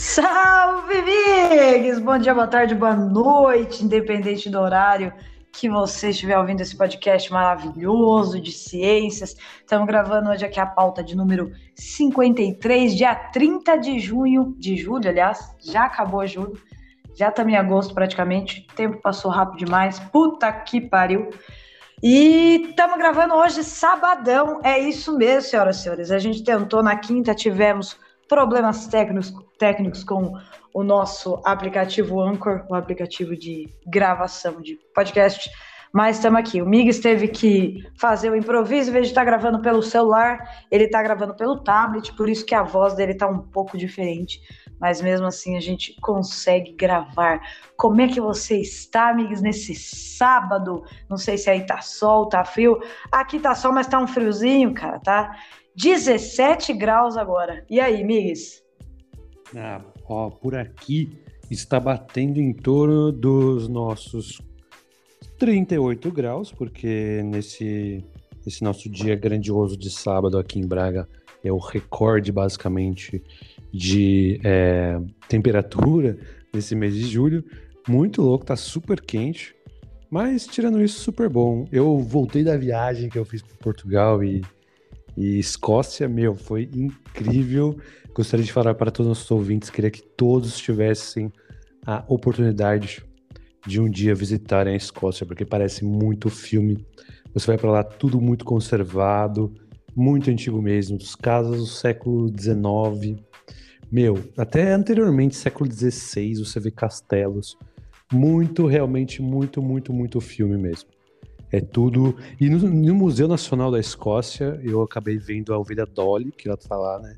Salve, amigos! Bom dia, boa tarde, boa noite, independente do horário que você estiver ouvindo esse podcast maravilhoso de ciências. Estamos gravando hoje aqui a pauta de número 53, dia 30 de julho, aliás, já acabou julho, já estamos em agosto praticamente, o tempo passou rápido demais, puta que pariu. E estamos gravando hoje sabadão, é isso mesmo, senhoras e senhores. A gente tentou na quinta, tivemos problemas técnicos com o nosso aplicativo Anchor, o aplicativo de gravação de podcast, mas estamos aqui. O Migs teve que fazer o improviso, em vez de estar gravando pelo celular, ele está gravando pelo tablet, por isso que a voz dele está um pouco diferente, mas mesmo assim a gente consegue gravar. Como é que você está, Migs, nesse sábado? Não sei se aí tá sol, tá frio. Aqui tá sol, mas tá um friozinho, cara, tá? 17 graus agora. E aí, Migs? Por aqui está batendo em torno dos nossos 38 graus, porque nesse nosso dia grandioso de sábado aqui em Braga é o recorde, basicamente, de temperatura nesse mês de julho. Muito louco, tá super quente, mas tirando isso, super bom. Eu voltei da viagem que eu fiz para Portugal e Escócia, foi incrível. Gostaria de falar para todos os nossos ouvintes, queria que todos tivessem a oportunidade de um dia visitarem a Escócia, porque parece muito filme. Você vai para lá, tudo muito conservado, muito antigo mesmo, dos casas do século XIX. Até anteriormente, século XVI, você vê castelos. Realmente muito filme mesmo. É tudo. E no Museu Nacional da Escócia, eu acabei vendo a ovelha Dolly, que ela tá lá, né?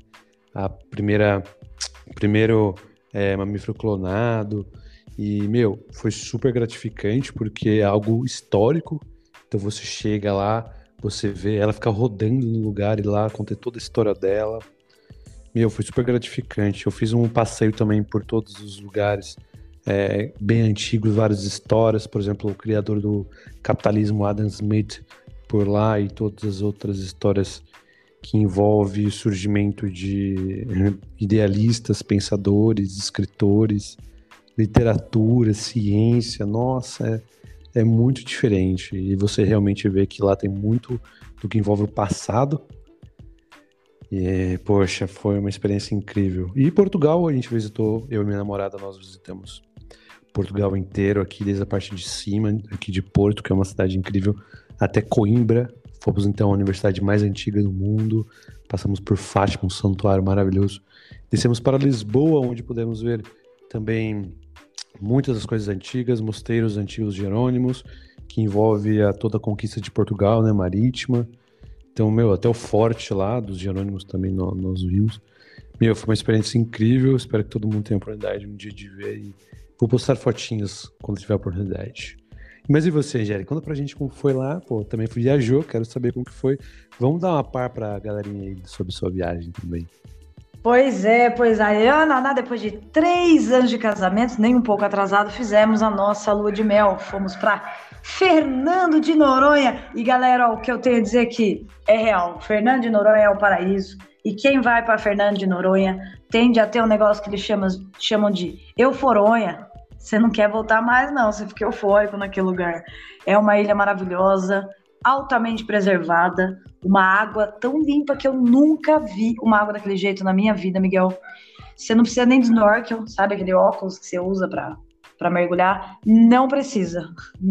Primeiro mamífero clonado. E, foi super gratificante, porque é algo histórico. Então você chega lá, você vê, ela fica rodando no lugar e lá conta toda a história dela. Foi super gratificante. Eu fiz um passeio também por todos os lugares bem antigos, várias histórias, por exemplo, o criador do capitalismo, Adam Smith, por lá, e todas as outras histórias que envolvem o surgimento de idealistas, pensadores, escritores, literatura, ciência. Nossa, é muito diferente, e você realmente vê que lá tem muito do que envolve o passado. E, poxa, foi uma experiência incrível. E Portugal, a gente visitou, eu e minha namorada, nós visitamos Portugal inteiro, aqui desde a parte de cima, aqui de Porto, que é uma cidade incrível, até Coimbra. Fomos então à universidade mais antiga do mundo, passamos por Fátima, um santuário maravilhoso. Descemos para Lisboa, onde pudemos ver também muitas das coisas antigas, mosteiros antigos jerônimos, que envolve toda a conquista de Portugal, né, marítima. Então, até o forte lá dos jerônimos também nós vimos. Foi uma experiência incrível, espero que todo mundo tenha a oportunidade um dia de ver, e vou postar fotinhos quando tiver a oportunidade. Mas e você, Angélica? Conta pra gente como foi lá. Também viajou, quero saber como que foi. Vamos dar uma par pra galerinha aí sobre sua viagem também. Pois é, Ana, depois de 3 anos de casamento, nem um pouco atrasado, fizemos a nossa lua de mel. Fomos para Fernando de Noronha. E galera, o que eu tenho a dizer aqui é real. Fernando de Noronha é o paraíso. E quem vai para Fernando de Noronha tende a ter um negócio que eles chamam de euforonha. Você não quer voltar mais, não. Você fica eufórico naquele lugar. É uma ilha maravilhosa, altamente preservada, uma água tão limpa que eu nunca vi uma água daquele jeito na minha vida, Miguel. Você não precisa nem de snorkel, sabe aquele óculos que você usa para mergulhar? Não precisa.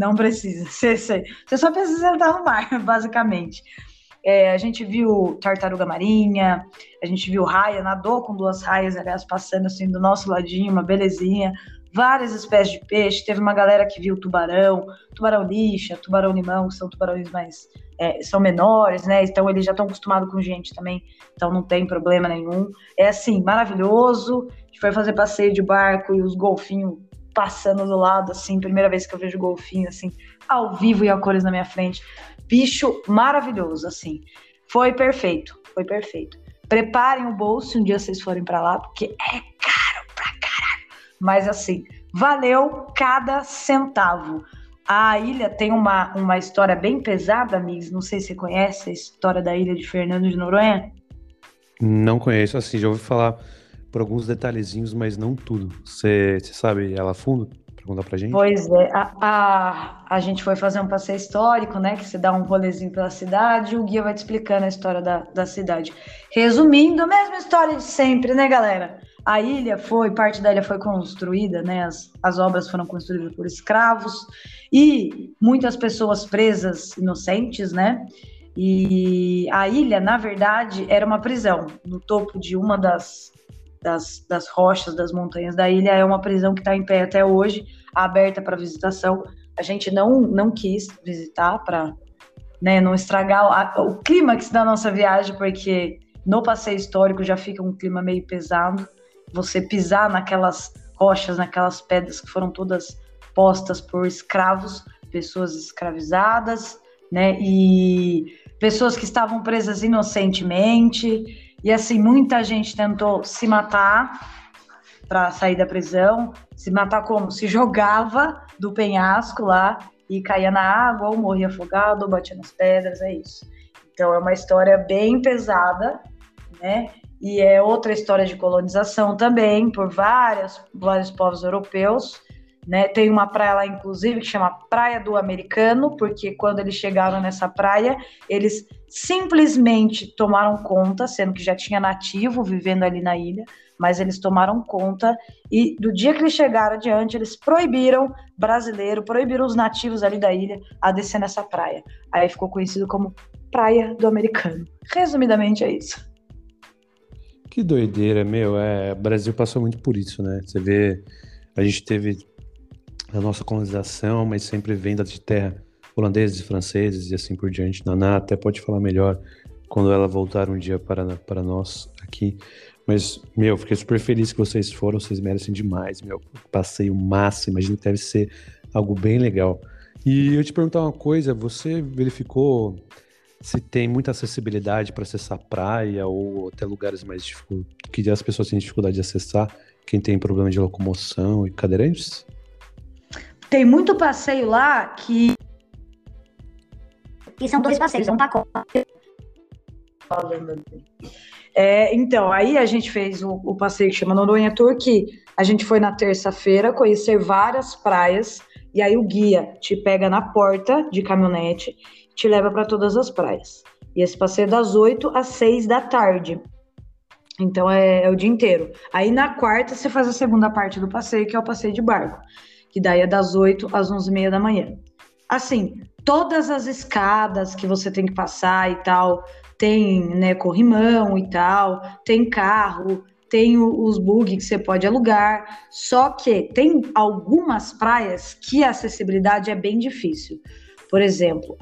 Você só precisa entrar no mar, basicamente. A gente viu tartaruga marinha, a gente viu raia, nadou com 2 raias, aliás, passando assim do nosso ladinho, uma belezinha. Várias espécies de peixe, teve uma galera que viu tubarão lixa, tubarão limão, que são tubarões mais, são menores, né, então eles já estão acostumados com gente também, então não tem problema nenhum. É assim, maravilhoso. A gente foi fazer passeio de barco e os golfinhos passando do lado, assim, primeira vez que eu vejo golfinho, assim, ao vivo e a cores na minha frente. Bicho maravilhoso, assim, foi perfeito. Preparem o bolso se um dia vocês forem pra lá, porque é caro pra caralho, mas assim, valeu cada centavo. A ilha tem uma história bem pesada, amigos, não sei se você conhece a história da ilha de Fernando de Noronha. Não conheço, assim, já ouvi falar por alguns detalhezinhos, mas não tudo. Você sabe ela a fundo pra contar pra gente? Pois é, a gente foi fazer um passeio histórico, né? Que você dá um rolezinho pela cidade e o guia vai te explicando a história da cidade. Resumindo, a mesma história de sempre, né, galera? Parte da ilha foi construída, né? As obras foram construídas por escravos e muitas pessoas presas inocentes, né? E a ilha, na verdade, era uma prisão. No topo de uma das rochas, das montanhas da ilha, é uma prisão que está em pé até hoje, aberta para visitação. A gente não quis visitar para, né, não estragar o clímax da nossa viagem, porque no passeio histórico já fica um clima meio pesado. Você pisar naquelas rochas, naquelas pedras que foram todas postas por escravos, pessoas escravizadas, né, e pessoas que estavam presas inocentemente. E assim, muita gente tentou se matar para sair da prisão. Se matar como? Se jogava do penhasco lá e caía na água, ou morria afogado, ou batia nas pedras, é isso. Então é uma história bem pesada, né? E é outra história de colonização também, por vários povos europeus, né? Tem uma praia lá, inclusive, que chama Praia do Americano, porque quando eles chegaram nessa praia, eles simplesmente tomaram conta, sendo que já tinha nativo vivendo ali na ilha, mas eles tomaram conta e do dia que eles chegaram adiante, eles proibiram proibiram os nativos ali da ilha a descer nessa praia. Aí ficou conhecido como Praia do Americano. Resumidamente é isso. Que doideira, meu. O Brasil passou muito por isso, né? Você vê, a gente teve a nossa colonização, mas sempre venda de terra holandeses, franceses e assim por diante. Naná até pode falar melhor quando ela voltar um dia para nós aqui. Mas, meu, fiquei super feliz que vocês foram, vocês merecem demais, meu. Passeio massa, imagino que deve ser algo bem legal. E eu te perguntar uma coisa, você verificou se tem muita acessibilidade para acessar praia ou até lugares mais que as pessoas têm dificuldade de acessar, quem tem problema de locomoção e cadeirantes? Tem muito passeio lá que são dois passeios, é um pacote. Então, aí a gente fez o passeio que chama Noronha Tour, que a gente foi na terça-feira conhecer várias praias, e aí o guia te pega na porta de caminhonete e te leva para todas as praias. E esse passeio é das 8 às 6 da tarde. Então é o dia inteiro. Aí na quarta você faz a segunda parte do passeio, que é o passeio de barco, que daí é das 8 às 11h30 da manhã. Assim, todas as escadas que você tem que passar e tal, tem, né, corrimão e tal, tem carro, tem os buggy que você pode alugar, só que tem algumas praias que a acessibilidade é bem difícil. Por exemplo,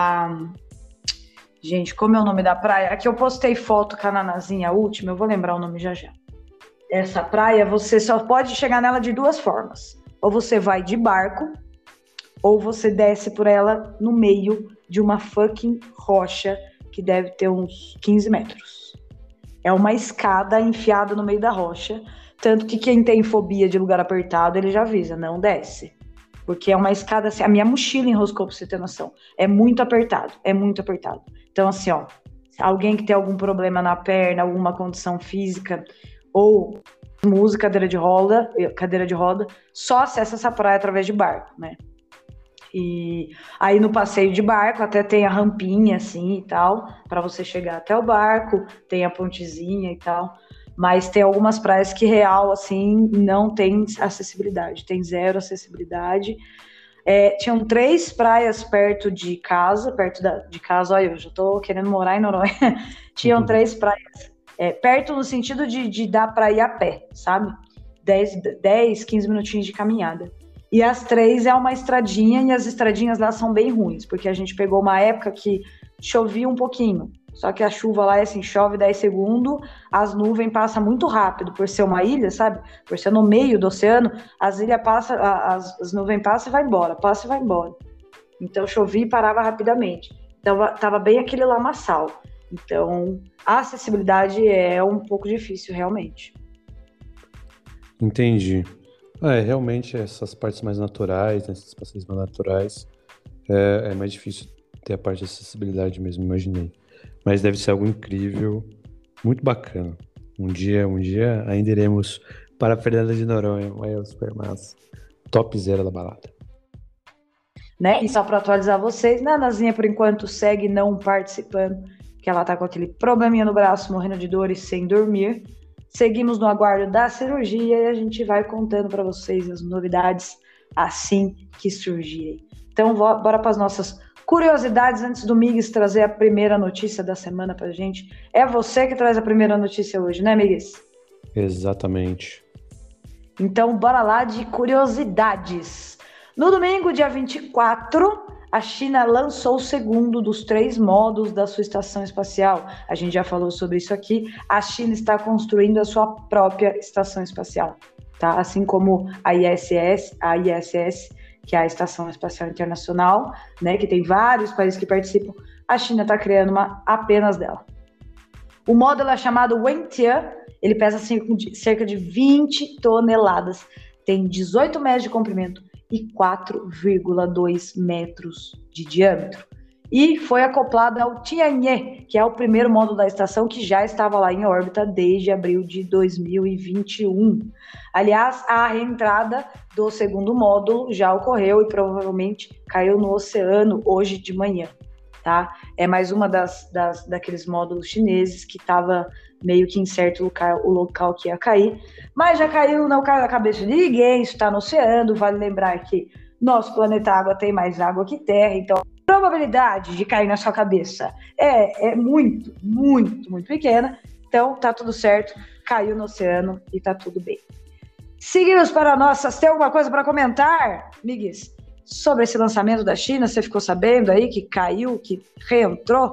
gente, como é o nome da praia? Aqui eu postei foto com a Nanazinha, a última, eu vou lembrar o nome já já. Essa praia, você só pode chegar nela de duas formas. Ou você vai de barco, ou você desce por ela no meio de uma fucking rocha que deve ter uns 15 metros. É uma escada enfiada no meio da rocha, tanto que quem tem fobia de lugar apertado, ele já avisa, não desce. Porque é uma escada assim, a minha mochila enroscou, pra você ter noção. É muito apertado, é muito apertado. Então assim, ó, alguém que tem algum problema na perna, alguma condição física, ou música, cadeira de roda, só acessa essa praia através de barco, né? E aí no passeio de barco até tem a rampinha assim e tal, para você chegar até o barco, tem a pontezinha e tal, mas tem algumas praias que real assim não tem acessibilidade, tem zero acessibilidade. Tinham 3 praias perto de casa, de casa, olha, eu já tô querendo morar em Noronha. Tinham 3 praias perto no sentido de dar para ir a pé, sabe? 10, 15 minutinhos de caminhada. E as 3 é uma estradinha, e as estradinhas lá são bem ruins, porque a gente pegou uma época que chovia um pouquinho, só que a chuva lá é assim, chove 10 segundos, as nuvens passam muito rápido, por ser uma ilha, sabe? Por ser no meio do oceano, as nuvens passam e vai embora, passa e vai embora. Então chovia e parava rapidamente. Então tava bem aquele lamaçal. Então a acessibilidade é um pouco difícil, realmente. Entendi. Realmente essas partes mais naturais, né, esses passeios mais naturais, é mais difícil ter a parte de acessibilidade mesmo, imaginei. Mas deve ser algo incrível, muito bacana. Um dia ainda iremos para Fernando de Noronha, é super massa. Top zero da balada. Né? E só para atualizar vocês, Nanazinha, por enquanto, segue não participando, que ela tá com aquele probleminha no braço, morrendo de dor e sem dormir. Seguimos no aguardo da cirurgia e a gente vai contando para vocês as novidades assim que surgirem. Então, bora para as nossas curiosidades antes do Migues trazer a primeira notícia da semana pra gente. É você que traz a primeira notícia hoje, né, Migues? Exatamente. Então, bora lá de curiosidades. No domingo, dia 24, a China lançou o segundo dos 3 módulos da sua estação espacial. A gente já falou sobre isso aqui. A China está construindo a sua própria estação espacial, tá? Assim como a ISS, que é a Estação Espacial Internacional, né, que tem vários países que participam, a China está criando uma apenas dela. O módulo é chamado Wentian, ele pesa cerca de 20 toneladas, tem 18 metros de comprimento e 4,2 metros de diâmetro. E foi acoplado ao Tianhe, que é o primeiro módulo da estação que já estava lá em órbita desde abril de 2021. Aliás, a reentrada do segundo módulo já ocorreu e provavelmente caiu no oceano hoje de manhã, tá? É mais uma daqueles módulos chineses que estava meio que incerto o local que ia cair, mas já caiu, não caiu na cabeça de ninguém, isso está no oceano. Vale lembrar que nosso planeta água tem mais água que terra, então a probabilidade de cair na sua cabeça é muito, muito, muito pequena. Então tá tudo certo, caiu no oceano e tá tudo bem. Seguimos para nossas. Tem alguma coisa para comentar, Migues, sobre esse lançamento da China? Você ficou sabendo aí que caiu, que reentrou?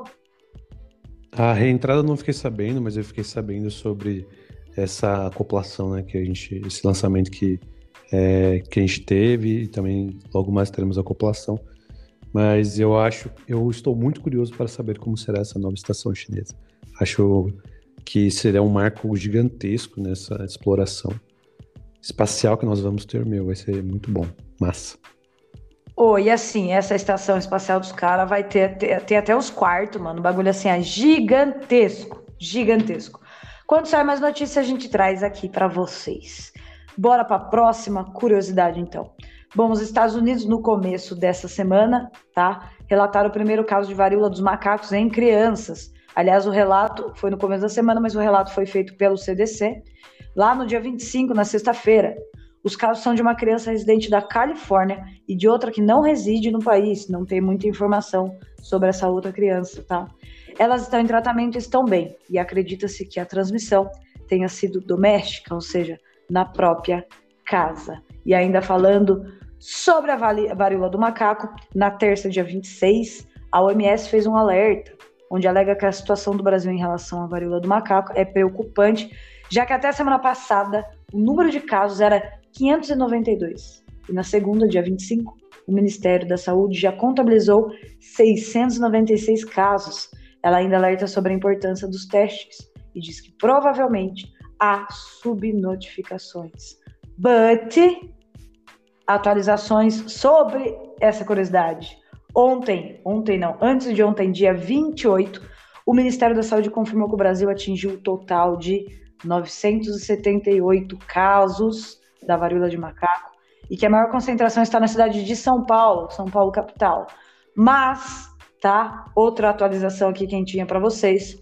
A reentrada eu não fiquei sabendo, mas eu fiquei sabendo sobre essa acoplação, né, esse lançamento que a gente teve, e também logo mais teremos a acoplação. Mas eu estou muito curioso para saber como será essa nova estação chinesa. Acho que será um marco gigantesco nessa exploração espacial que nós vamos ter, vai ser muito bom, massa. E assim, essa estação espacial dos caras vai ter até os quartos, mano. O bagulho assim é gigantesco, gigantesco. Quando sair mais notícias, a gente traz aqui para vocês. Bora para a próxima curiosidade, então. Bom, os Estados Unidos, no começo dessa semana, tá, relataram o primeiro caso de varíola dos macacos em crianças. Aliás, o relato foi no começo da semana, mas o relato foi feito pelo CDC, lá no dia 25, na sexta-feira. Os casos são de uma criança residente da Califórnia e de outra que não reside no país. Não tem muita informação sobre essa outra criança, tá? Elas estão em tratamento e estão bem. E acredita-se que a transmissão tenha sido doméstica, ou seja, na própria casa. E ainda falando sobre a varíola do macaco, na terça, dia 26, a OMS fez um alerta, onde alega que a situação do Brasil em relação à varíola do macaco é preocupante, já que até semana passada o número de casos era 592. E na segunda, dia 25, o Ministério da Saúde já contabilizou 696 casos. Ela ainda alerta sobre a importância dos testes e diz que provavelmente há subnotificações. Atualizações sobre essa curiosidade. Antes de ontem, dia 28, o Ministério da Saúde confirmou que o Brasil atingiu o total de 978 casos da varíola de macaco e que a maior concentração está na cidade de São Paulo capital. Mas, tá? Outra atualização aqui quentinha para vocês.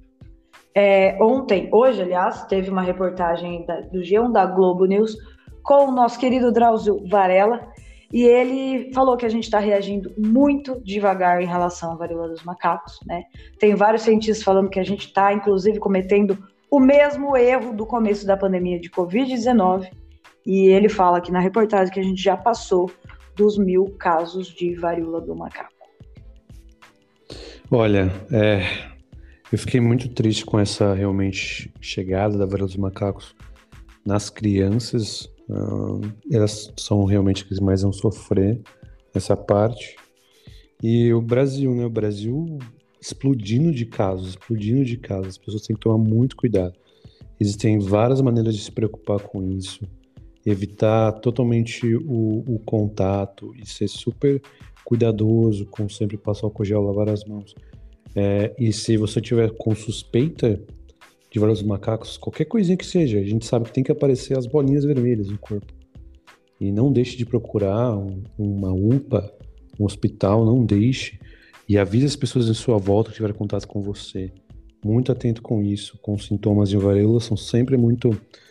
Hoje, aliás, teve uma reportagem do G1 da Globo News com o nosso querido Drauzio Varela, e ele falou que a gente está reagindo muito devagar em relação à varíola dos macacos, né? Tem vários cientistas falando que a gente está, inclusive, cometendo o mesmo erro do começo da pandemia de Covid-19, e ele fala aqui na reportagem que a gente já passou dos 1.000 casos de varíola do macaco. Olha, eu fiquei muito triste com essa realmente chegada da varíola dos macacos nas crianças. Elas são realmente as que mais vão sofrer nessa parte. E o Brasil, né? O Brasil explodindo de casos. As pessoas têm que tomar muito cuidado. Existem várias maneiras de se preocupar com isso. Evitar totalmente o contato e ser super cuidadoso com sempre passar álcool gel, lavar as mãos. E se você tiver com suspeita de varíola dos macacos, qualquer coisinha que seja, a gente sabe que tem que aparecer as bolinhas vermelhas no corpo. E não deixe de procurar uma UPA, um hospital, não deixe. E avise as pessoas em sua volta que tiveram contato com você. Muito atento com isso, com sintomas de varíola, são sempre muito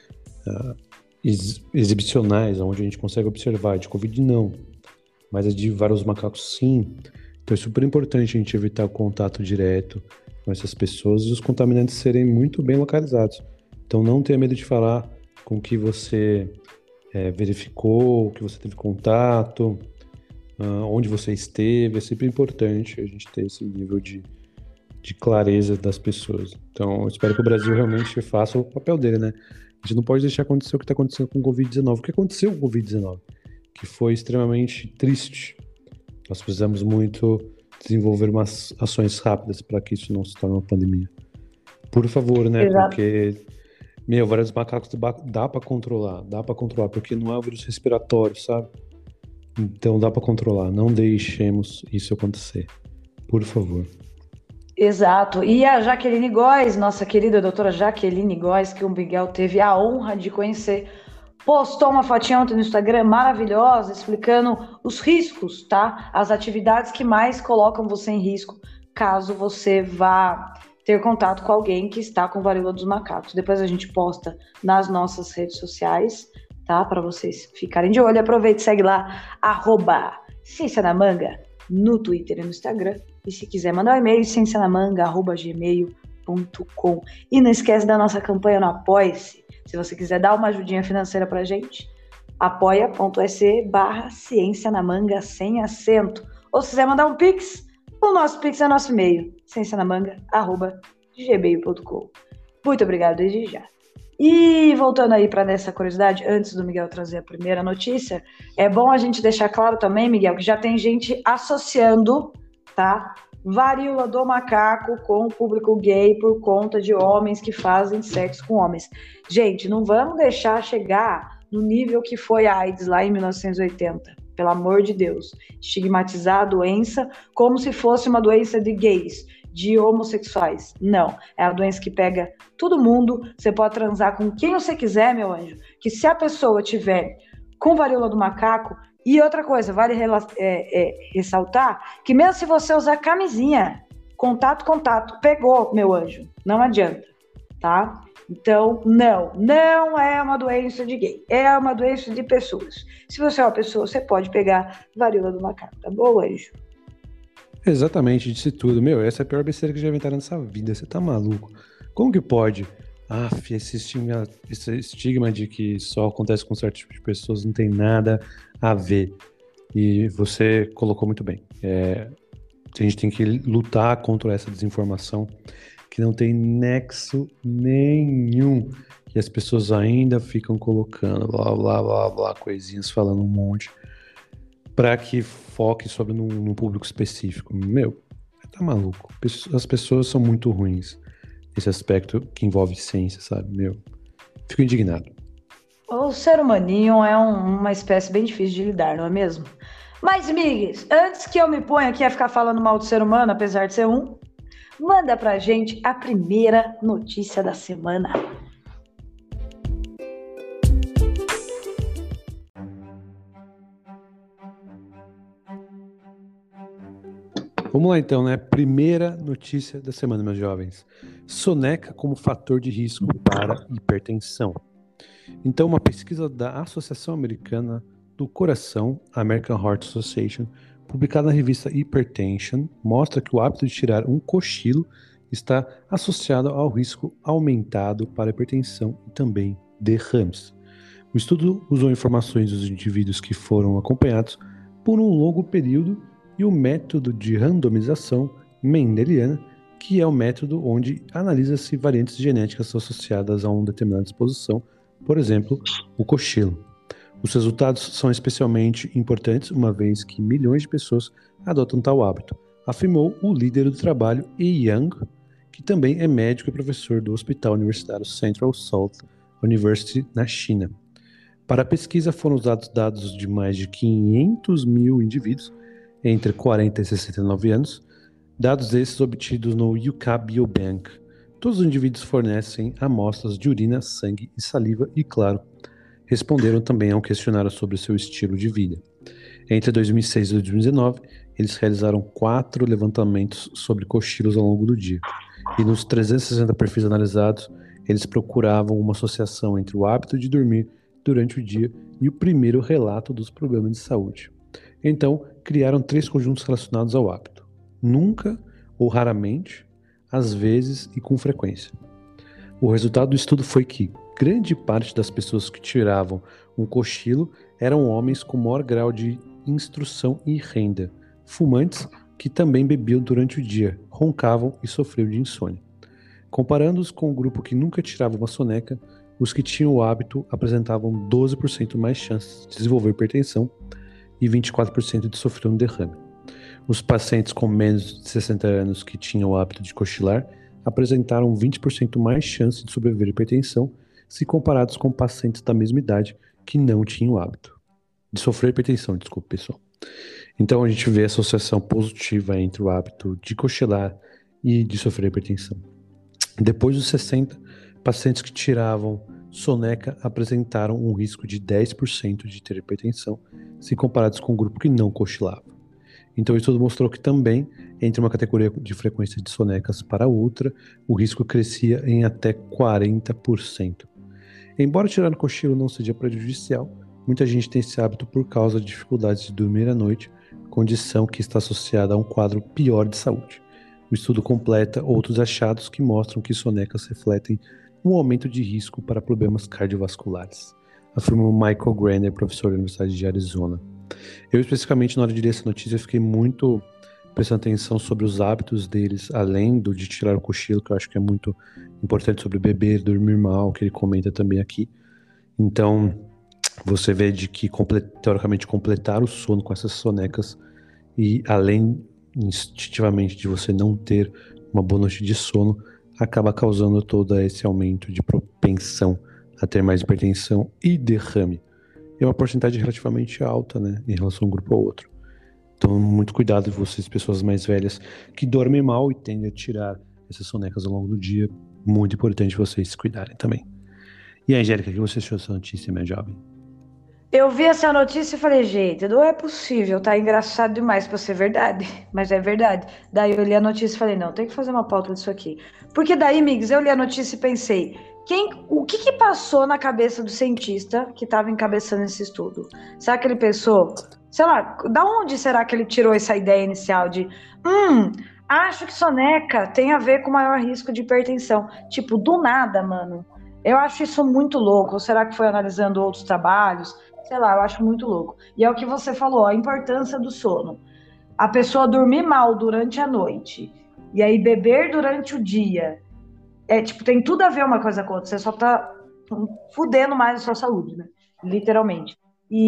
exibicionais, onde a gente consegue observar. De Covid, não. Mas as de varíola dos macacos, sim. Então é super importante a gente evitar o contato direto com essas pessoas e os contaminantes serem muito bem localizados. Então não tenha medo de falar com que você verificou, que você teve contato, onde você esteve. É sempre importante a gente ter esse nível de clareza das pessoas. Então, eu espero que o Brasil realmente faça o papel dele, né? A gente não pode deixar acontecer o que está acontecendo com o Covid-19. O que aconteceu com o Covid-19? Que foi extremamente triste. Nós precisamos muito desenvolver umas ações rápidas para que isso não se torne uma pandemia. Por favor, né? Exato. Porque, vários macacos dá para controlar, porque não é um vírus respiratório, sabe? Então dá para controlar. Não deixemos isso acontecer. Por favor. Exato. E a Jaqueline Góes, nossa querida doutora Jaqueline Góes, que o Miguel teve a honra de conhecer, postou uma fotinha ontem no Instagram maravilhosa, explicando os riscos, tá? As atividades que mais colocam você em risco, caso você vá ter contato com alguém que está com varíola dos macacos. Depois a gente posta nas nossas redes sociais, tá? Para vocês ficarem de olho. Aproveite e segue lá, @Ciência na Manga, no Twitter e no Instagram. E se quiser mandar um e-mail, ciencianamanga@gmail.com. E não esquece da nossa campanha no Apoia-se. Se você quiser dar uma ajudinha financeira pra gente, apoia.se/Ciência na Manga sem acento. Ou se quiser mandar um Pix, o nosso Pix é nosso e-mail, ciencianamanga@gmail.com. Muito obrigado desde já. E voltando aí para nessa curiosidade, antes do Miguel trazer a primeira notícia, é bom a gente deixar claro também, Miguel, que já tem gente associando, tá, varíola do macaco com o público gay por conta de homens que fazem sexo com homens. Gente, não vamos deixar chegar no nível que foi a AIDS lá em 1980. Pelo amor de Deus. Estigmatizar a doença como se fosse uma doença de gays, de homossexuais. Não. É a doença que pega todo mundo. Você pode transar com quem você quiser, meu anjo. Que se a pessoa tiver com varíola do macaco. E outra coisa, vale ressaltar que mesmo se você usar camisinha, contato, pegou, meu anjo. Não adianta, tá? Então, não é uma doença de gay, é uma doença de pessoas. Se você é uma pessoa, você pode pegar varíola do macaco, tá bom, anjo? Exatamente, disse tudo. Essa é a pior besteira que já inventaram nessa vida, você tá maluco? Como que pode? Esse estigma de que só acontece com certo tipo de pessoas não tem nada a ver. E você colocou muito bem. A gente tem que lutar contra essa desinformação que não tem nexo nenhum. E as pessoas ainda ficam colocando blá, blá, blá, blá, coisinhas, falando um monte, para que foque sobre num público específico. Tá maluco. As pessoas são muito ruins nesse aspecto que envolve ciência, sabe? Fico indignado. O ser humaninho é uma espécie bem difícil de lidar, não é mesmo? Mas, Migues, antes que eu me ponha aqui a ficar falando mal do ser humano, apesar de ser um, manda pra gente a primeira notícia da semana. Vamos lá então, né? Primeira notícia da semana, meus jovens. Soneca como fator de risco para hipertensão. Então, uma pesquisa da Associação Americana do Coração, American Heart Association, publicada na revista Hypertension, mostra que o hábito de tirar um cochilo está associado ao risco aumentado para hipertensão e também derrames. O estudo usou informações dos indivíduos que foram acompanhados por um longo período e o método de randomização mendeliana, que é o método onde analisa-se variantes genéticas associadas a uma determinada disposição, por exemplo, o cochilo. Os resultados são especialmente importantes uma vez que milhões de pessoas adotam tal hábito, afirmou o líder do trabalho, Yi Yang, que também é médico e professor do Hospital Universitário Central South University, na China. Para a pesquisa foram usados dados de mais de 500 mil indivíduos entre 40 e 69 anos, dados esses obtidos no UK Biobank, Todos os indivíduos fornecem amostras de urina, sangue e saliva e, claro, responderam também a um questionário sobre seu estilo de vida. Entre 2006 e 2019, eles realizaram 4 levantamentos sobre cochilos ao longo do dia. E nos 360 perfis analisados, eles procuravam uma associação entre o hábito de dormir durante o dia e o primeiro relato dos problemas de saúde. Então, criaram 3 conjuntos relacionados ao hábito: nunca ou raramente, às vezes e com frequência. O resultado do estudo foi que grande parte das pessoas que tiravam um cochilo eram homens com maior grau de instrução e renda, fumantes que também bebiam durante o dia, roncavam e sofriam de insônia. Comparando-os com o grupo que nunca tirava uma soneca, os que tinham o hábito apresentavam 12% mais chances de desenvolver hipertensão e 24% de sofrer um derrame. Os pacientes com menos de 60 anos que tinham o hábito de cochilar apresentaram 20% mais chance de sobreviver à hipertensão se comparados com pacientes da mesma idade que não tinham o hábito de sofrer hipertensão, desculpa, pessoal. Então a gente vê a associação positiva entre o hábito de cochilar e de sofrer hipertensão. Depois dos 60, pacientes que tiravam soneca apresentaram um risco de 10% de ter hipertensão se comparados com o grupo que não cochilava. Então, o estudo mostrou que também, entre uma categoria de frequência de sonecas para outra, o risco crescia em até 40%. Embora tirar o cochilo não seja prejudicial, muita gente tem esse hábito por causa de dificuldades de dormir à noite, condição que está associada a um quadro pior de saúde. O estudo completa outros achados que mostram que sonecas refletem um aumento de risco para problemas cardiovasculares, afirmou Michael Greiner, professor da Universidade de Arizona. Eu, especificamente, na hora de ler essa notícia, fiquei muito prestando atenção sobre os hábitos deles, além do de tirar o cochilo, que eu acho que é muito importante, sobre beber, dormir mal, que ele comenta também aqui. Então, você vê de que, teoricamente, completar o sono com essas sonecas e, além, instintivamente, de você não ter uma boa noite de sono, acaba causando todo esse aumento de propensão a ter mais hipertensão e derrame. É uma porcentagem relativamente alta, né, em relação a um grupo ao outro. Então, muito cuidado de vocês, pessoas mais velhas que dormem mal e tendem a tirar essas sonecas ao longo do dia. Muito importante vocês se cuidarem também. E a Angélica, o que você achou dessa notícia, minha jovem? Eu vi essa notícia e falei, gente, não é possível, tá engraçado demais pra ser verdade, mas é verdade. Daí eu li a notícia e falei, não, tem que fazer uma pauta disso aqui. Porque daí, amigos, eu li a notícia e pensei, o que passou na cabeça do cientista que estava encabeçando esse estudo? Será que ele pensou, sei lá, da onde será que ele tirou essa ideia inicial de, acho que soneca tem a ver com maior risco de hipertensão? Tipo, do nada, mano. Eu acho isso muito louco. Ou será que foi analisando outros trabalhos? Sei lá, eu acho muito louco. E é o que você falou, a importância do sono. A pessoa dormir mal durante a noite e aí beber durante o dia, tem tudo a ver uma coisa com a outra. Você só tá fudendo mais a sua saúde, né? Literalmente.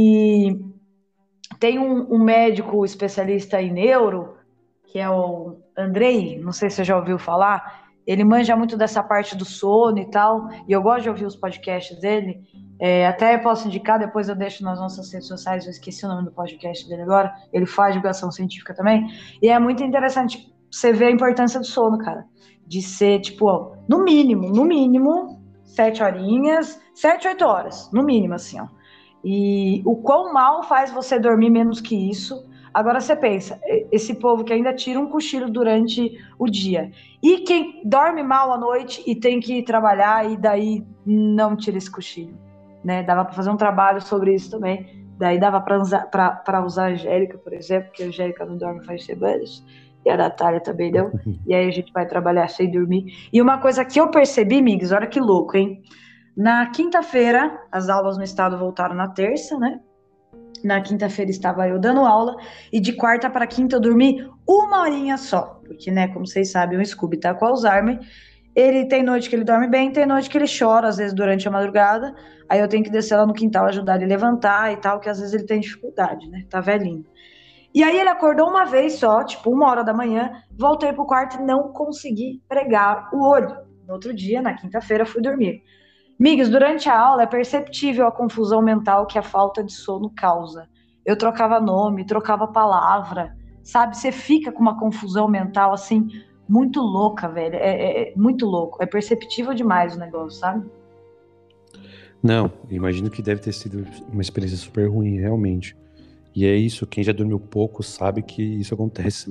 E tem um médico especialista em neuro, que é o Andrei, não sei se você já ouviu falar, ele manja muito dessa parte do sono e tal, e eu gosto de ouvir os podcasts dele, até posso indicar, depois eu deixo nas nossas redes sociais, eu esqueci o nome do podcast dele agora, ele faz divulgação científica também, e é muito interessante você ver a importância do sono, cara, de ser, tipo, no mínimo, 7 horinhas, 7, 8 horas, no mínimo, assim, ó. E o quão mal faz você dormir menos que isso. Agora você pensa, esse povo que ainda tira um cochilo durante o dia. E quem dorme mal à noite e tem que ir trabalhar e daí não tira esse cochilo, né? Dava para fazer um trabalho sobre isso também. Daí dava para usar a Angélica, por exemplo, porque a Angélica não dorme faz semanas. E a Natália também não. E aí a gente vai trabalhar sem dormir. E uma coisa que eu percebi, Migs, olha que louco, hein? Na quinta-feira, as aulas no estado voltaram na terça, né? Na quinta-feira estava eu dando aula, e de quarta para quinta eu dormi 1 horinha só, porque, né, como vocês sabem, o Scooby tá com Alzheimer, ele tem noite que ele dorme bem, tem noite que ele chora, às vezes durante a madrugada, aí eu tenho que descer lá no quintal, ajudar ele a levantar e tal, que às vezes ele tem dificuldade, né, tá velhinho. E aí ele acordou uma vez só, tipo 1 hora da manhã, voltei pro quarto e não consegui pregar o olho. No outro dia, na quinta-feira, fui dormir. Migas, durante a aula é perceptível a confusão mental que a falta de sono causa. Eu trocava nome, trocava palavra, sabe? Você fica com uma confusão mental assim muito louca, velho. É muito louco. É perceptível demais o negócio, sabe? Não, imagino que deve ter sido uma experiência super ruim, realmente. E é isso, quem já dormiu pouco sabe que isso acontece.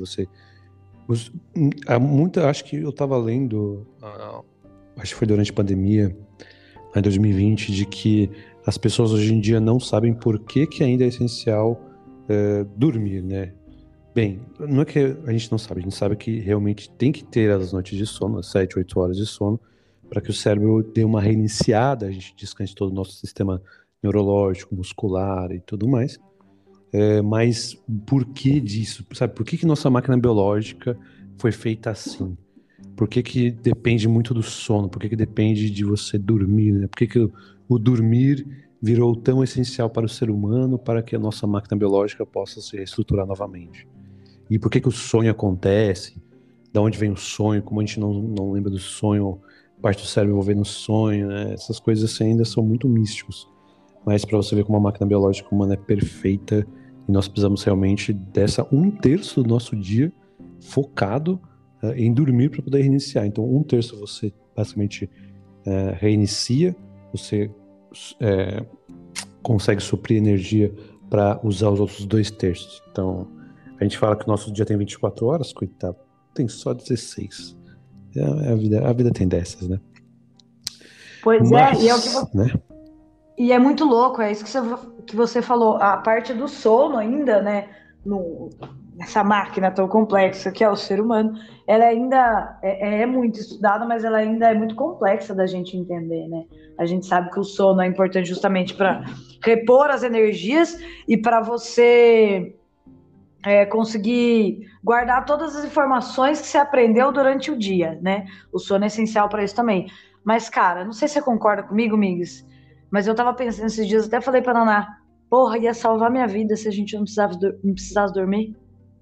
Há muita, acho que eu estava lendo, acho que foi durante a pandemia, lá em 2020, de que as pessoas hoje em dia não sabem por que que ainda é essencial dormir, né? Bem, não é que a gente não sabe, a gente sabe que realmente tem que ter as noites de sono, as 7, 8 horas de sono, para que o cérebro dê uma reiniciada, a gente descanse todo o nosso sistema neurológico, muscular e tudo mais. Mas por que disso? Sabe, por que que nossa máquina biológica foi feita assim? Por que que depende muito do sono? Por que que depende de você dormir, né? Por que que o dormir virou tão essencial para o ser humano para que a nossa máquina biológica possa se reestruturar novamente? E por que que o sonho acontece? Da onde vem o sonho? Como a gente não lembra do sonho, parte do cérebro envolvendo o sonho, né? Essas coisas assim, ainda são muito místicos. Mas para você ver como a máquina biológica humana é perfeita e nós precisamos realmente dessa um terço do nosso dia focado em dormir para poder reiniciar. Então, um terço você basicamente reinicia, você consegue suprir energia para usar os outros 2 terços. Então, a gente fala que o nosso dia tem 24 horas, coitado, tem só 16. A vida tem dessas, né? Pois é, e é o que Mas, né? E é muito louco, é isso que você falou, a parte do sono ainda, né, nessa máquina tão complexa que é o ser humano, ela ainda é muito estudada, mas ela ainda é muito complexa da gente entender, né? A gente sabe que o sono é importante justamente para repor as energias e para você conseguir guardar todas as informações que você aprendeu durante o dia, né? O sono é essencial para isso também. Mas, cara, não sei se você concorda comigo, Migs, mas eu tava pensando esses dias, até falei pra Naná, porra, ia salvar minha vida se a gente não precisasse dormir.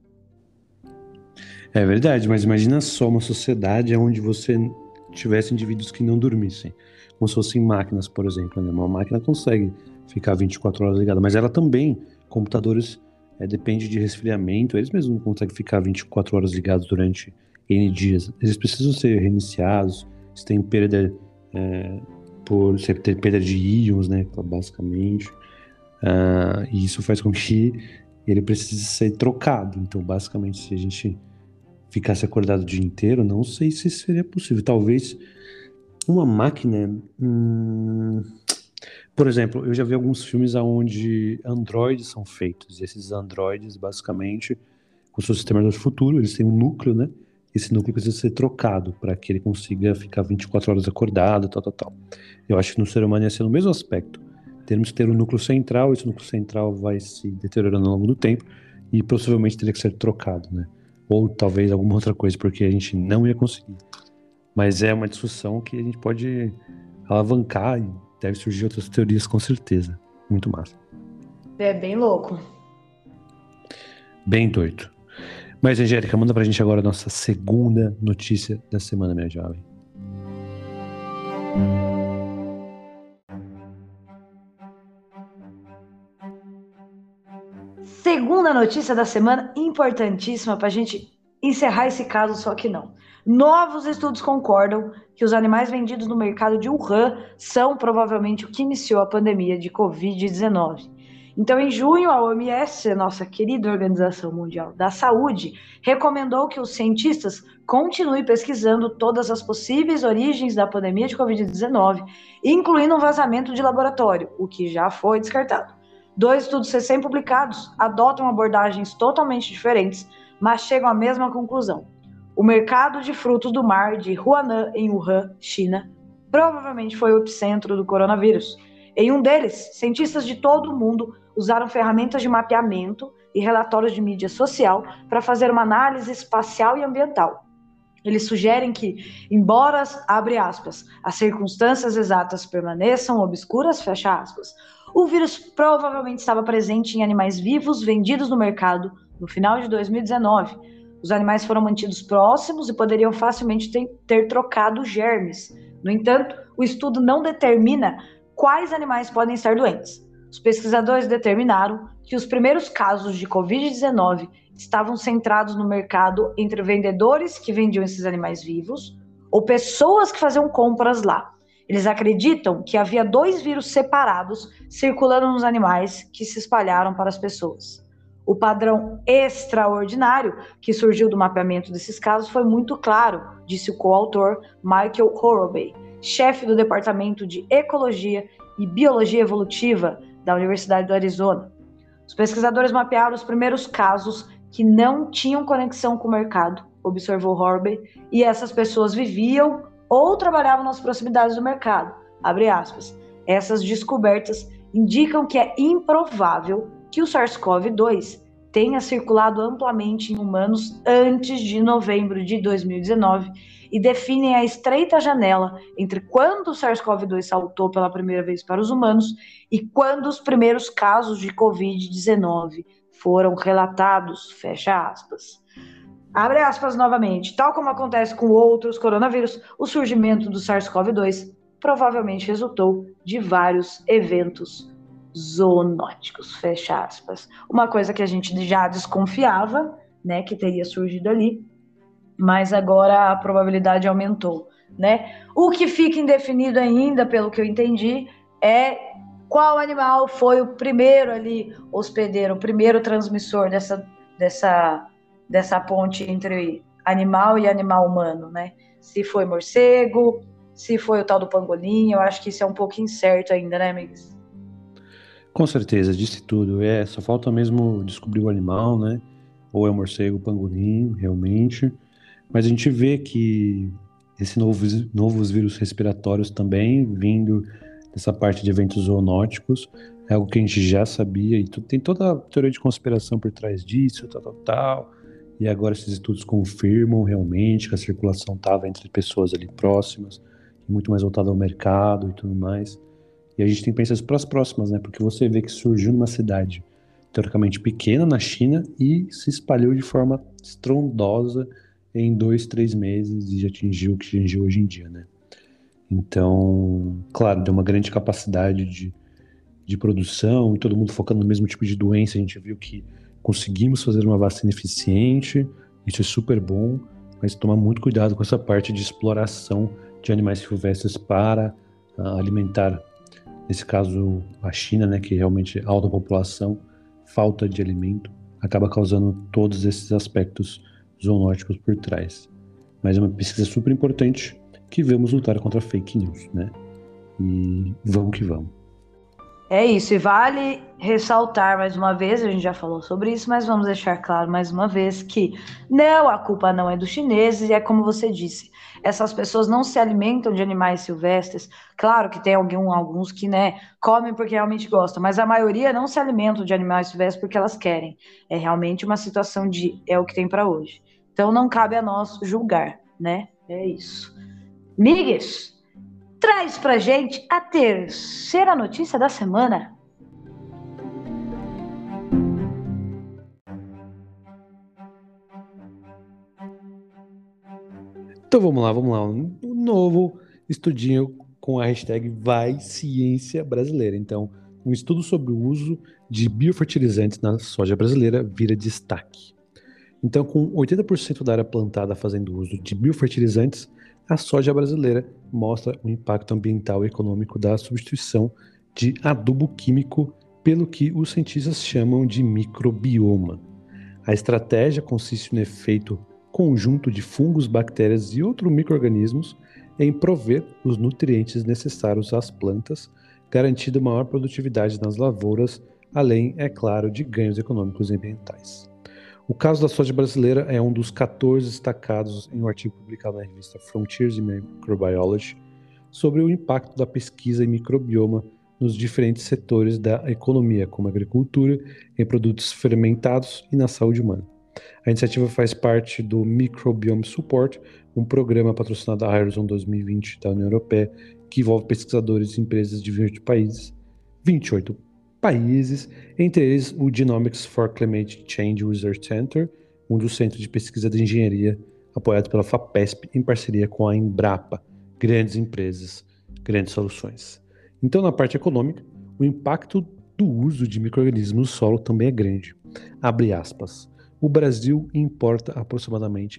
É verdade, mas imagina só uma sociedade onde você tivesse indivíduos que não dormissem. Como se fossem máquinas, por exemplo, né? Uma máquina consegue ficar 24 horas ligada, mas ela também, computadores, depende de resfriamento, eles mesmos não conseguem ficar 24 horas ligados durante N dias. Eles precisam ser reiniciados, se tem perda, você tem perda de íons, né, basicamente. E isso faz com que ele precise ser trocado. Então, basicamente, se a gente ficasse acordado o dia inteiro, não sei se seria possível. Talvez uma máquina. Por exemplo, eu já vi alguns filmes onde androides são feitos. E esses androides, basicamente, com o seu sistema do futuro, eles têm um núcleo, né? Esse núcleo precisa ser trocado para que ele consiga ficar 24 horas acordado, tal, tal, tal. Eu acho que no ser humano ia ser no mesmo aspecto. Temos que ter um núcleo central, esse núcleo central vai se deteriorando ao longo do tempo e possivelmente teria que ser trocado, né? Ou talvez alguma outra coisa, porque a gente não ia conseguir. Mas é uma discussão que a gente pode alavancar e deve surgir outras teorias com certeza. Muito massa. É bem louco. Bem doido. Mas, Angélica, manda pra gente agora a nossa segunda notícia da semana, minha jovem. Segunda notícia da semana, importantíssima para a gente encerrar esse caso, só que não. Novos estudos concordam que os animais vendidos no mercado de Wuhan são provavelmente o que iniciou a pandemia de Covid-19. Então, em junho, a OMS, a nossa querida Organização Mundial da Saúde, recomendou que os cientistas continuem pesquisando todas as possíveis origens da pandemia de Covid-19, incluindo um vazamento de laboratório, o que já foi descartado. 2 estudos recém-publicados adotam abordagens totalmente diferentes, mas chegam à mesma conclusão. O mercado de frutos do mar de Huanan, em Wuhan, China, provavelmente foi o epicentro do coronavírus. Em um deles, cientistas de todo o mundo usaram ferramentas de mapeamento e relatórios de mídia social para fazer uma análise espacial e ambiental. Eles sugerem que, embora, abre aspas, as circunstâncias exatas permaneçam obscuras, fecha aspas, o vírus provavelmente estava presente em animais vivos vendidos no mercado no final de 2019. Os animais foram mantidos próximos e poderiam facilmente ter trocado germes. No entanto, o estudo não determina quais animais podem estar doentes. Os pesquisadores determinaram que os primeiros casos de Covid-19 estavam centrados no mercado entre vendedores que vendiam esses animais vivos ou pessoas que faziam compras lá. Eles acreditam que havia 2 vírus separados circulando nos animais que se espalharam para as pessoas. O padrão extraordinário que surgiu do mapeamento desses casos foi muito claro, disse o coautor Michael Horrobey, chefe do Departamento de Ecologia e Biologia Evolutiva da Universidade do Arizona. Os pesquisadores mapearam os primeiros casos que não tinham conexão com o mercado, observou Horrobey, e essas pessoas viviam ou trabalhavam nas proximidades do mercado. Abre aspas. Essas descobertas indicam que é improvável que o SARS-CoV-2 tenha circulado amplamente em humanos antes de novembro de 2019 e definem a estreita janela entre quando o SARS-CoV-2 saltou pela primeira vez para os humanos e quando os primeiros casos de Covid-19 foram relatados, fecha aspas. Abre aspas novamente. Tal como acontece com outros coronavírus, o surgimento do SARS-CoV-2 provavelmente resultou de vários eventos zoonóticos, fecha aspas. Uma coisa que a gente já desconfiava, né, que teria surgido ali, mas agora a probabilidade aumentou, né? O que fica indefinido ainda, pelo que eu entendi, é qual animal foi o primeiro ali hospedeiro, o primeiro transmissor dessa ponte entre animal e animal humano, né? Se foi morcego, se foi o tal do pangolim, eu acho que isso é um pouco incerto ainda, né, amigos? Com certeza, disse tudo. Só falta mesmo descobrir o animal, né? Ou é o morcego, o pangolim, realmente. Mas a gente vê que esses novos vírus respiratórios também, vindo dessa parte de eventos zoonóticos, é algo que a gente já sabia, e tem toda a teoria de conspiração por trás disso, tal. E agora esses estudos confirmam realmente que a circulação estava entre pessoas ali próximas, muito mais voltada ao mercado e tudo mais. E a gente tem que pensar isso para as próximas, né? Porque você vê que surgiu numa cidade teoricamente pequena na China e se espalhou de forma estrondosa em 2, 3 meses e já atingiu o que atingiu hoje em dia, né? Então, claro, deu uma grande capacidade de produção e todo mundo focando no mesmo tipo de doença. A gente viu que conseguimos fazer uma vacina eficiente, isso é super bom, mas tomar muito cuidado com essa parte de exploração de animais silvestres para alimentar, nesse caso a China, né, que realmente alta população, falta de alimento, acaba causando todos esses aspectos zoonóticos por trás. Mas é uma pesquisa super importante que vamos lutar contra fake news, né? E vamos que vamos. É isso, e vale ressaltar mais uma vez, a gente já falou sobre isso, mas vamos deixar claro mais uma vez que não, a culpa não é dos chineses, e é como você disse, essas pessoas não se alimentam de animais silvestres. Claro que tem alguns que, né, comem porque realmente gostam, mas a maioria não se alimentam de animais silvestres porque elas querem. É realmente uma situação é o que tem para hoje. Então não cabe a nós julgar, né? É isso. Migues, traz pra gente a terceira notícia da semana. Então vamos lá. Um novo estudinho com a hashtag Vai Ciência Brasileira. Então, um estudo sobre o uso de biofertilizantes na soja brasileira vira destaque. Então, com 80% da área plantada fazendo uso de biofertilizantes, a soja brasileira mostra o impacto ambiental e econômico da substituição de adubo químico pelo que os cientistas chamam de microbioma. A estratégia consiste no efeito conjunto de fungos, bactérias e outros micro-organismos em prover os nutrientes necessários às plantas, garantindo maior produtividade nas lavouras, além, é claro, de ganhos econômicos e ambientais. O caso da soja brasileira é um dos 14 destacados em um artigo publicado na revista Frontiers in Microbiology sobre o impacto da pesquisa em microbioma nos diferentes setores da economia, como agricultura, em produtos fermentados e na saúde humana. A iniciativa faz parte do Microbiome Support, um programa patrocinado da Horizon 2020 da União Europeia, que envolve pesquisadores e empresas de 28 países, entre eles o Genomics for Climate Change Research Center, um dos centros de pesquisa de engenharia apoiado pela FAPESP em parceria com a Embrapa, grandes empresas, grandes soluções. Então, na parte econômica, o impacto do uso de micro-organismos no solo também é grande. Abre aspas. o Brasil importa aproximadamente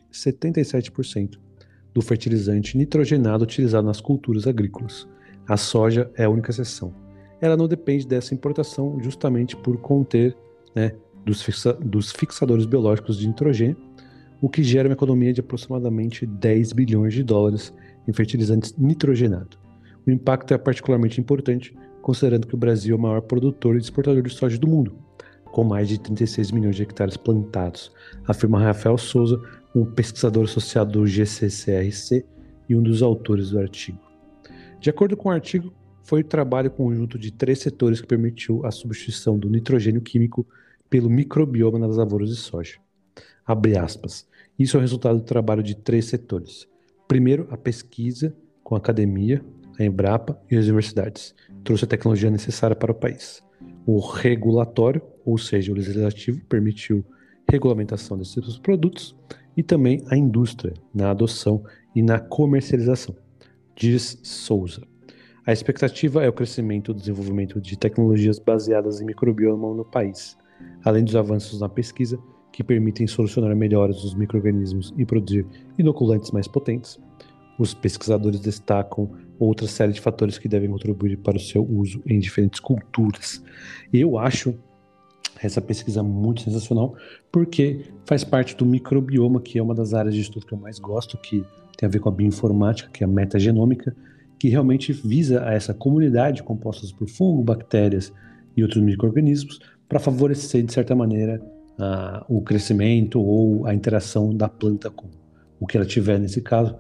77% do fertilizante nitrogenado utilizado nas culturas agrícolas. A soja é a única exceção. Ela não depende dessa importação justamente por conter, né, dos fixadores biológicos de nitrogênio, o que gera uma economia de aproximadamente 10 bilhões de dólares em fertilizantes nitrogenados. O impacto é particularmente importante, considerando que o Brasil é o maior produtor e exportador de soja do mundo, com mais de 36 milhões de hectares plantados, afirma Rafael Souza, um pesquisador associado do GCCRC e um dos autores do artigo. De acordo com o artigo, foi o trabalho conjunto de 3 setores que permitiu a substituição do nitrogênio químico pelo microbioma nas lavouras de soja. Abre aspas. Isso é o resultado do trabalho de 3 setores. Primeiro, a pesquisa com a academia, a Embrapa e as universidades. Trouxe a tecnologia necessária para o país. O regulatório, ou seja, o legislativo, permitiu regulamentação desses produtos e também a indústria na adoção e na comercialização, diz Souza. A expectativa é o crescimento e desenvolvimento de tecnologias baseadas em microbioma no país, além dos avanços na pesquisa que permitem solucionar melhores os micro-organismos e produzir inoculantes mais potentes. Os pesquisadores destacam outra série de fatores que devem contribuir para o seu uso em diferentes culturas. Eu acho essa pesquisa muito sensacional, porque faz parte do microbioma, que é uma das áreas de estudo que eu mais gosto, que tem a ver com a bioinformática, que é a metagenômica, que realmente visa essa comunidade composta por fungo, bactérias e outros micro-organismos para favorecer, de certa maneira, o crescimento ou a interação da planta com o que ela tiver nesse caso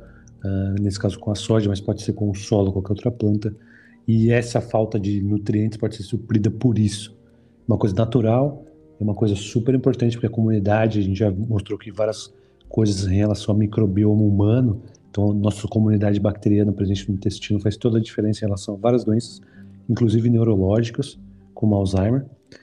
com a soja, mas pode ser com o solo, qualquer outra planta, e essa falta de nutrientes pode ser suprida por isso. Uma coisa natural, é uma coisa super importante, porque a comunidade, a gente já mostrou que várias coisas em relação ao microbioma humano, então nossa comunidade bacteriana presente no intestino faz toda a diferença em relação a várias doenças, inclusive neurológicas, como Alzheimer,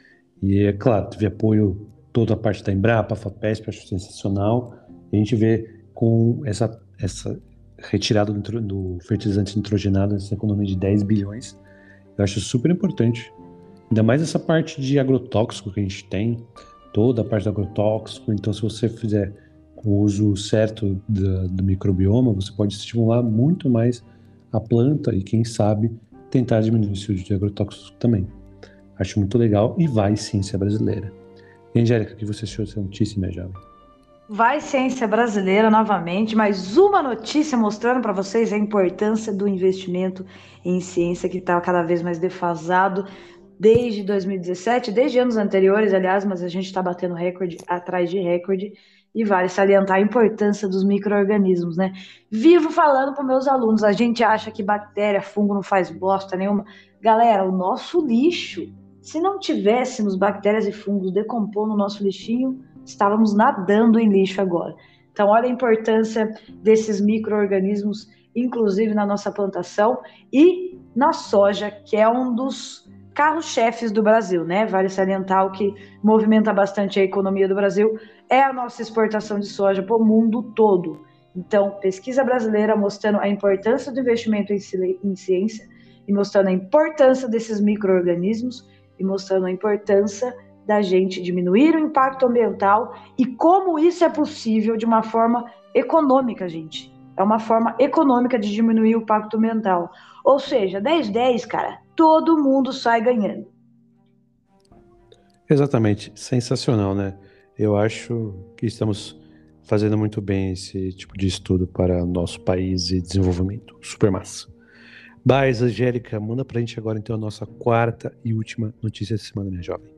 e é claro, teve apoio toda a parte da Embrapa, a FAPESP, acho sensacional, e a gente vê com essa retirada do fertilizante nitrogenado, essa economia de 10 bilhões, eu acho super importante. Ainda mais essa parte de agrotóxico que a gente tem, toda a parte do agrotóxico. Então, se você fizer o uso certo do microbioma, você pode estimular muito mais a planta e, quem sabe, tentar diminuir o uso de agrotóxicos também. Acho muito legal e vai ciência brasileira. E, Angélica, o que você achou dessa notícia, minha jovem? Vai ciência brasileira novamente, mais uma notícia mostrando para vocês a importância do investimento em ciência, que está cada vez mais defasado desde 2017, desde anos anteriores, aliás, mas a gente está batendo recorde atrás de recorde, e vale salientar a importância dos micro-organismos, né? Vivo falando para meus alunos, a gente acha que bactéria, fungo não faz bosta nenhuma. Galera, o nosso lixo, se não tivéssemos bactérias e fungos decompondo o nosso lixinho, estávamos nadando em lixo agora. Então, olha a importância desses micro-organismos, inclusive na nossa plantação e na soja, que é um dos carros-chefes do Brasil, né? Vale salientar o que movimenta bastante a economia do Brasil é a nossa exportação de soja para o mundo todo. Então, pesquisa brasileira mostrando a importância do investimento em ciência e mostrando a importância desses micro-organismos e mostrando a importância da gente diminuir o impacto ambiental e como isso é possível de uma forma econômica, gente. É uma forma econômica de diminuir o impacto ambiental. Ou seja, 10-10, cara, todo mundo sai ganhando. Exatamente, sensacional, né? Eu acho que estamos fazendo muito bem esse tipo de estudo para o nosso país e desenvolvimento. Super massa. Bais, Angélica, manda pra gente agora então a nossa quarta e última notícia da semana, minha jovem.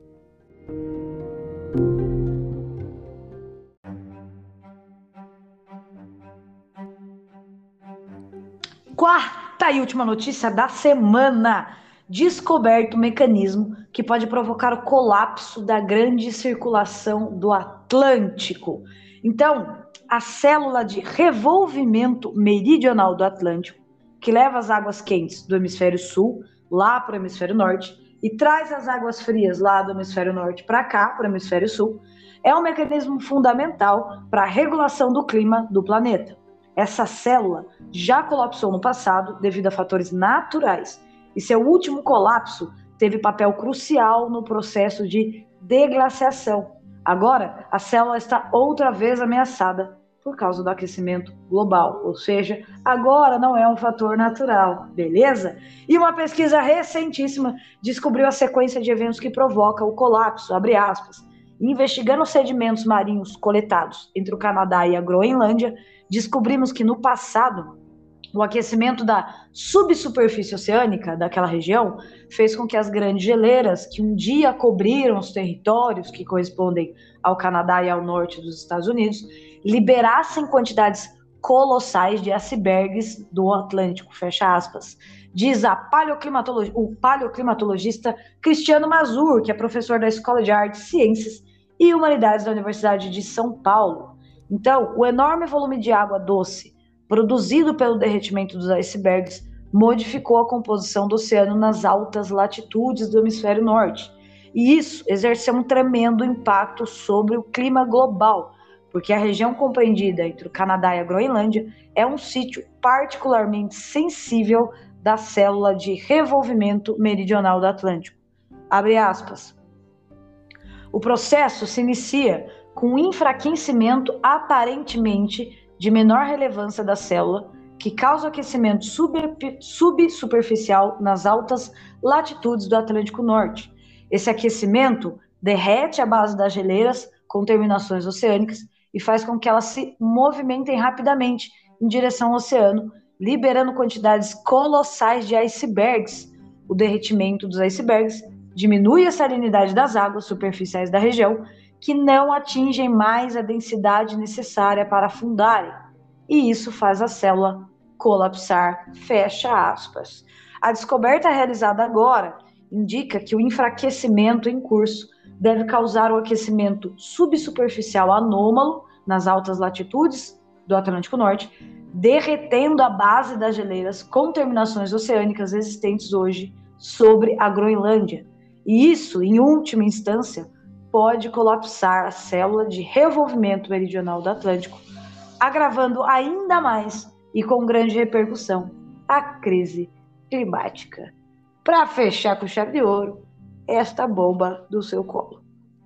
Quarta e última notícia da semana. Descoberto um mecanismo que pode provocar o colapso da grande circulação do Atlântico. Então, a célula de revolvimento meridional do Atlântico, que leva as águas quentes do hemisfério sul lá para o hemisfério norte e traz as águas frias lá do hemisfério norte para cá, para o hemisfério sul, é um mecanismo fundamental para a regulação do clima do planeta. Essa célula já colapsou no passado devido a fatores naturais e seu último colapso teve papel crucial no processo de deglaciação, Agora, a célula está outra vez ameaçada por causa do aquecimento global, ou seja, agora não é um fator natural, beleza? E uma pesquisa recentíssima descobriu a sequência de eventos que provoca o colapso, abre aspas, investigando os sedimentos marinhos coletados entre o Canadá e a Groenlândia, descobrimos que no passado o aquecimento da subsuperfície oceânica daquela região fez com que as grandes geleiras que um dia cobriram os territórios que correspondem ao Canadá e ao norte dos Estados Unidos liberassem quantidades colossais de icebergs do Atlântico, fecha aspas. Diz o paleoclimatologista Cristiano Mazur, que é professor da Escola de Artes, Ciências e Humanidades da Universidade de São Paulo. Então, o enorme volume de água doce produzido pelo derretimento dos icebergs modificou a composição do oceano nas altas latitudes do hemisfério norte. E isso exerceu um tremendo impacto sobre o clima global, porque a região compreendida entre o Canadá e a Groenlândia é um sítio particularmente sensível da célula de revolvimento meridional do Atlântico. Abre aspas. O processo se inicia com um enfraquecimento aparentemente de menor relevância da célula, que causa aquecimento subsuperficial nas altas latitudes do Atlântico Norte. Esse aquecimento derrete a base das geleiras com terminações oceânicas e faz com que elas se movimentem rapidamente em direção ao oceano, liberando quantidades colossais de icebergs. O derretimento dos icebergs diminui a salinidade das águas superficiais da região, que não atingem mais a densidade necessária para afundarem. E isso faz a célula colapsar, fecha aspas. A descoberta realizada agora indica que o enfraquecimento em curso deve causar o aquecimento subsuperficial anômalo nas altas latitudes do Atlântico Norte, derretendo a base das geleiras com terminações oceânicas existentes hoje sobre a Groenlândia. E isso, em última instância, pode colapsar a célula de revolvimento meridional do Atlântico, agravando ainda mais e com grande repercussão a crise climática. Para fechar com chave de ouro, esta bomba do seu colo.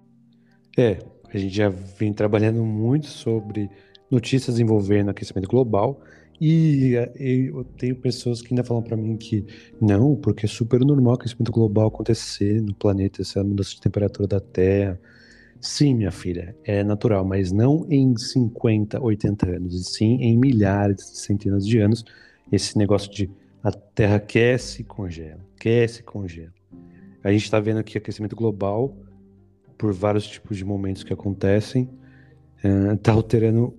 A gente já vem trabalhando muito sobre notícias envolvendo aquecimento global e eu tenho pessoas que ainda falam para mim que não, porque é super normal o aquecimento global acontecer no planeta, essa mudança de temperatura da Terra. Sim, minha filha, é natural, mas não em 50, 80 anos, e sim em milhares, centenas de anos. Esse negócio de a Terra aquece e congela, aquece e congela. A gente está vendo aqui aquecimento global, por vários tipos de momentos que acontecem, está alterando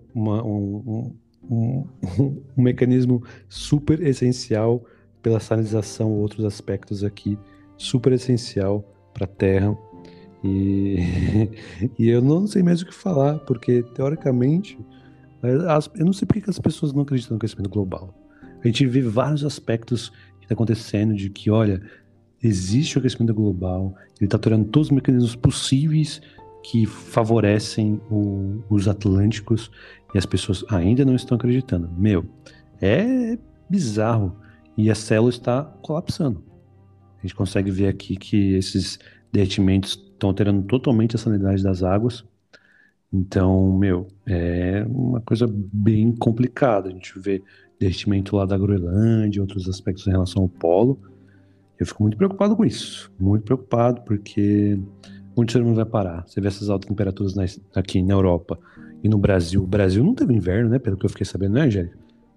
um mecanismo super essencial pela sinalização, outros aspectos aqui, super essencial para a Terra. E eu não sei mais o que falar, porque teoricamente, eu não sei porque que as pessoas não acreditam no aquecimento global. A gente vê vários aspectos que está acontecendo de que, olha, existe o aquecimento global, ele está alterando todos os mecanismos possíveis que favorecem os atlânticos e as pessoas ainda não estão acreditando. É bizarro. E a célula está colapsando. A gente consegue ver aqui que esses derretimentos estão alterando totalmente a salinidade das águas. Então, é uma coisa bem complicada. A gente vê derretimento lá da Groenlândia, outros aspectos em relação ao polo. Eu fico muito preocupado com isso. Muito preocupado, porque onde o mundo vai parar? Você vê essas altas temperaturas aqui na Europa e no Brasil. O Brasil não teve inverno, né? Pelo que eu fiquei sabendo, né, Angélica?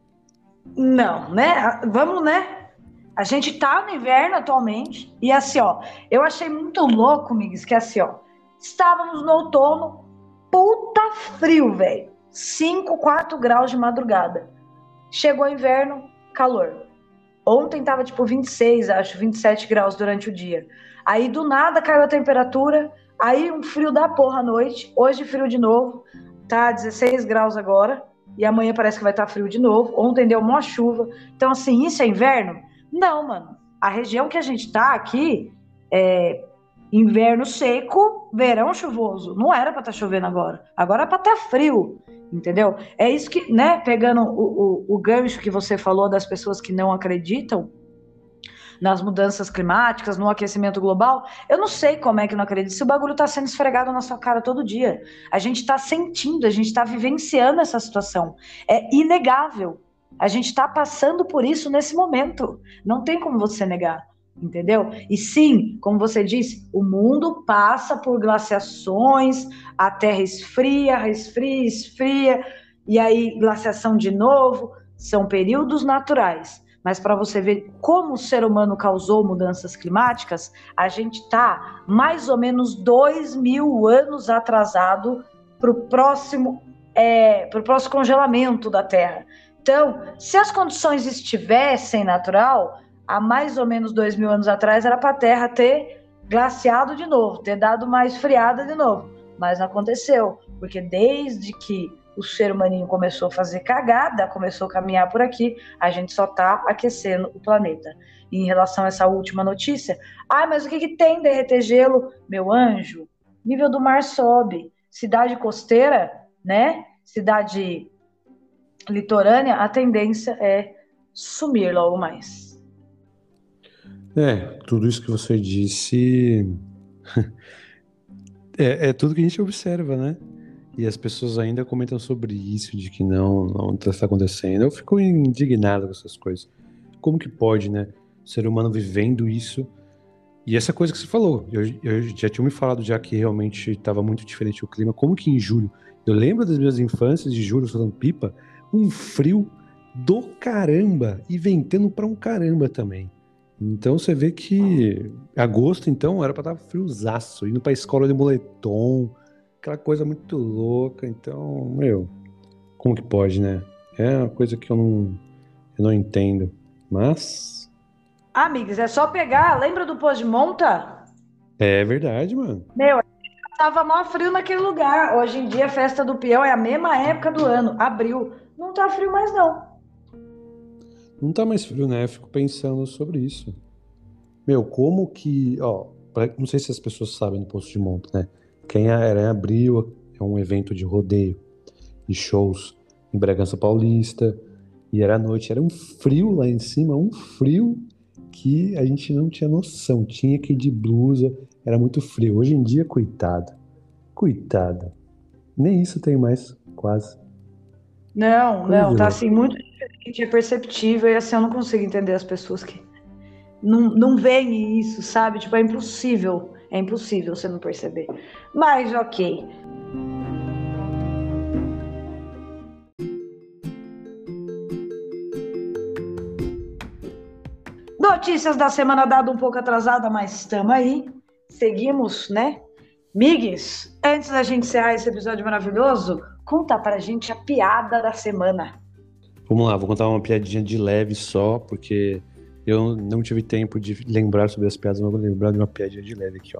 Não, né? Vamos, né? A gente tá no inverno atualmente. E assim, ó, eu achei muito louco, Miguel, que assim, ó, estávamos no outono, puta frio, velho. 5, 4 graus de madrugada. Chegou o inverno, calor. Ontem tava tipo 26, acho, 27 graus durante o dia. Aí do nada caiu a temperatura, aí um frio da porra à noite. Hoje frio de novo, tá 16 graus agora. E amanhã parece que vai estar frio de novo. Ontem deu uma chuva. Então assim, isso é inverno? Não, mano. A região que a gente tá aqui é inverno seco, verão chuvoso. Não era para estar chovendo agora. Agora é para estar frio, entendeu? É isso que, né? Pegando o gancho que você falou das pessoas que não acreditam, nas mudanças climáticas, no aquecimento global, eu não sei como é que não acredito, se o bagulho está sendo esfregado na sua cara todo dia. A gente está sentindo, a gente está vivenciando essa situação. É inegável. A gente está passando por isso nesse momento. Não tem como você negar. Entendeu? E sim, como você disse, o mundo passa por glaciações, a Terra esfria, esfria, esfria, e aí glaciação de novo. São períodos naturais. Mas para você ver como o ser humano causou mudanças climáticas, a gente está mais ou menos 2.000 anos atrasado para o próximo congelamento da Terra. Então, se as condições estivessem natural, há mais ou menos 2.000 anos atrás, era para a Terra ter glaciado de novo, ter dado uma esfriada de novo. Mas não aconteceu, porque desde que o ser humaninho começou a fazer cagada, começou a caminhar por aqui, a gente só está aquecendo o planeta. E em relação a essa última notícia, mas o que tem derreter gelo? Meu anjo, nível do mar sobe. Cidade costeira, né? Cidade litorânea, a tendência é sumir logo mais. Tudo isso que você disse é tudo que a gente observa, né? E as pessoas ainda comentam sobre isso, de que não está acontecendo. Eu fico indignado com essas coisas. Como que pode, né? O ser humano vivendo isso. E essa coisa que você falou, eu já tinha me falado já que realmente estava muito diferente o clima. Como que em julho? Eu lembro das minhas infâncias de julho, fazendo pipa, um frio do caramba e ventando pra um caramba também. Então você vê que agosto, então, era pra estar friozaço, indo pra escola de moletom, aquela coisa muito louca. Então, como que pode, né? É uma coisa que eu não entendo. Mas Amigos, é só pegar, lembra do Pôs de Monta? é verdade, mano. Meu, tava mó frio naquele lugar. Hoje em dia a festa do peão é a mesma época do ano, abril. Não tá frio mais não. Não tá mais frio, né? Eu fico pensando sobre isso. Como que, não sei se as pessoas sabem no Poço de Monta, né? Quem era em abril é um evento de rodeio e shows em Bragança Paulista, e era à noite, era um frio lá em cima, um frio que a gente não tinha noção, tinha que ir de blusa, era muito frio. Hoje em dia, coitado, nem isso tem mais, quase. Não, tá Coisa. assim muito diferente, é perceptível e assim eu não consigo entender as pessoas que não veem isso, sabe? Tipo, é impossível você não perceber. Mas ok. Notícias da semana dada um pouco atrasada, mas estamos aí. Seguimos, né? Migues, antes da gente encerrar esse episódio maravilhoso, conta pra gente a piada da semana. Vamos lá, vou contar uma piadinha de leve só, porque eu não tive tempo de lembrar sobre as piadas, mas vou lembrar de uma piadinha de leve aqui, ó.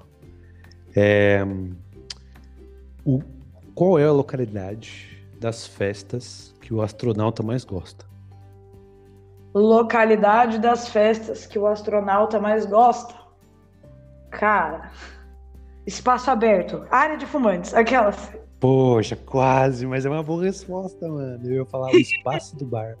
Qual é a localidade das festas que o astronauta mais gosta? Localidade das festas que o astronauta mais gosta. Cara, espaço aberto, área de fumantes, aquelas. Poxa, quase, mas é uma boa resposta, mano. Eu ia falar o espaço do bar.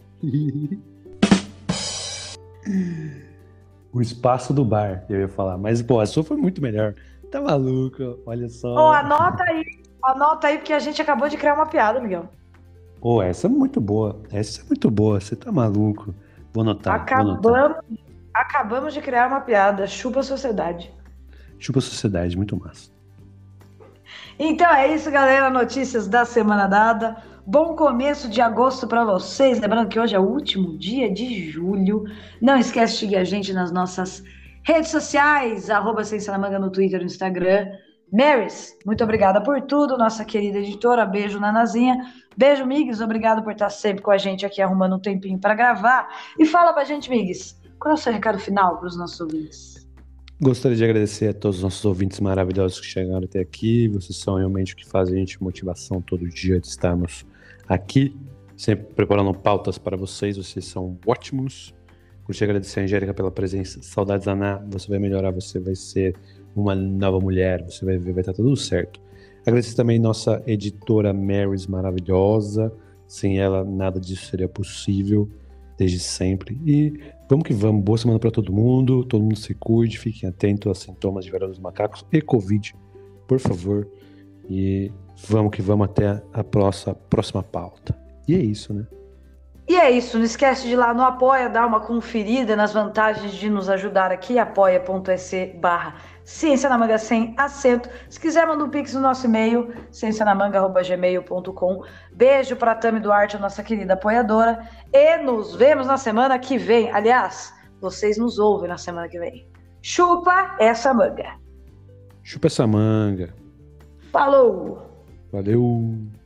O espaço do bar, eu ia falar. Mas, pô, a sua foi muito melhor. Tá maluco, olha só. Anota aí, porque a gente acabou de criar uma piada, Miguel. Pô, essa é muito boa. Você tá maluco. Vou anotar. Acabamos de criar uma piada. Chupa a sociedade. Chupa a sociedade, muito massa. Então é isso, galera. Notícias da semana dada. Bom começo de agosto para vocês. Lembrando que hoje é o último dia de julho. Não esquece de seguir a gente nas nossas redes sociais. @SemSalamanga no Twitter e no Instagram. Marys, muito obrigada por tudo. Nossa querida editora. Beijo, Nanazinha. Beijo, Migues. Obrigado por estar sempre com a gente aqui, arrumando um tempinho para gravar. E fala pra gente, Migues, qual é o seu recado final para os nossos ouvintes? Gostaria de agradecer a todos os nossos ouvintes maravilhosos que chegaram até aqui. Vocês são realmente o que fazem a gente motivação todo dia de estarmos aqui, sempre preparando pautas para vocês. Vocês são ótimos. Gostaria de agradecer a Angélica pela presença. Saudades, Ana. Você vai melhorar, você vai ser uma nova mulher. Você vai ver, vai estar tudo certo. Agradecer também nossa editora Marys maravilhosa. Sem ela, nada disso seria possível, desde sempre. E Vamos que vamos. Boa semana para todo mundo se cuide, fiquem atentos a sintomas de virória dos macacos e Covid, por favor. E vamos que vamos até a próxima pauta. E é isso, né? E é isso, não esquece de ir lá no Apoia, dar uma conferida nas vantagens de nos ajudar aqui, apoia.se/Ciência na Manga sem acento. Se quiser, manda um pix no nosso e-mail, ciencianamanga@gmail.com. Beijo para a Tami Duarte, a nossa querida apoiadora, e nos vemos na semana que vem. Aliás, vocês nos ouvem na semana que vem. Chupa essa manga. Chupa essa manga. Falou! Valeu!